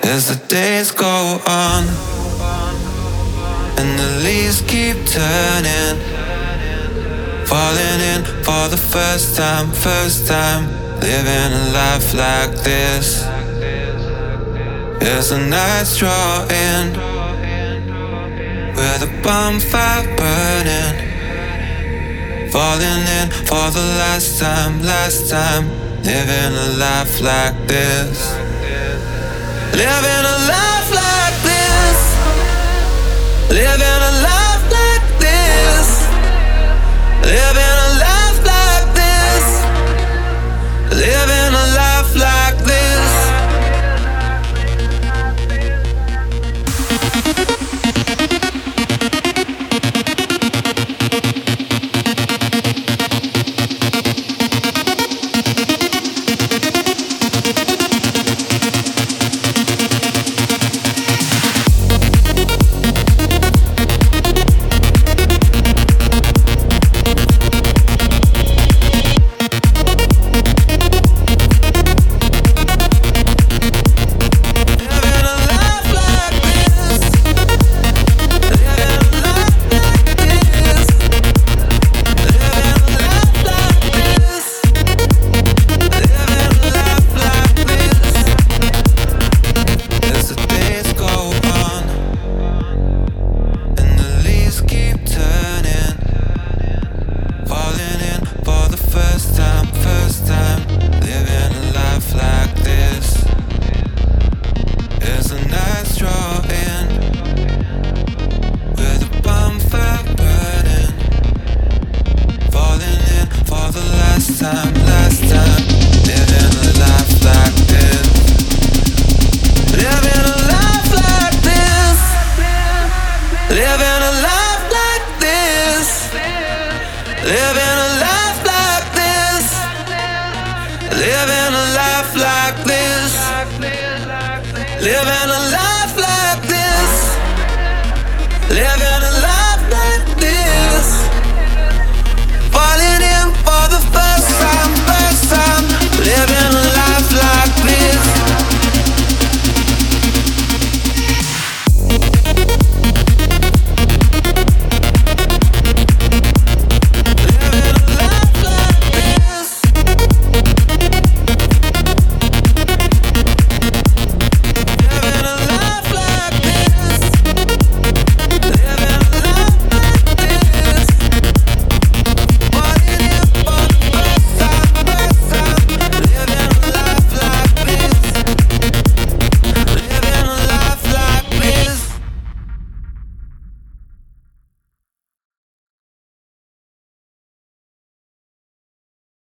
As the days go on and the leaves keep turning, falling in for the first time, living a life like this. As the nights draw in, with a bonfire burning, falling in for the last time, living a life like this. Living a life like this. Living a life like this. Living a life like this. Living a life like this. Last time, living a life like this. Living a life like this. Living a life like this. Living a life like this. Living a life like this. Living a life like this. Living